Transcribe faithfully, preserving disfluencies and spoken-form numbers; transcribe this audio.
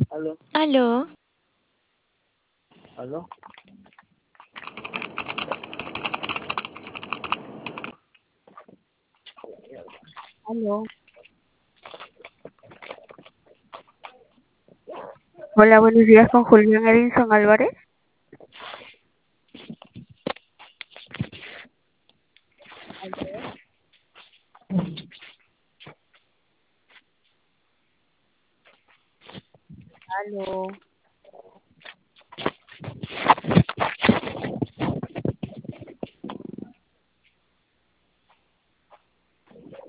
Aló, Aló, aló. Aló. Hola, buenos días con Julián Edinson Álvarez. Aló.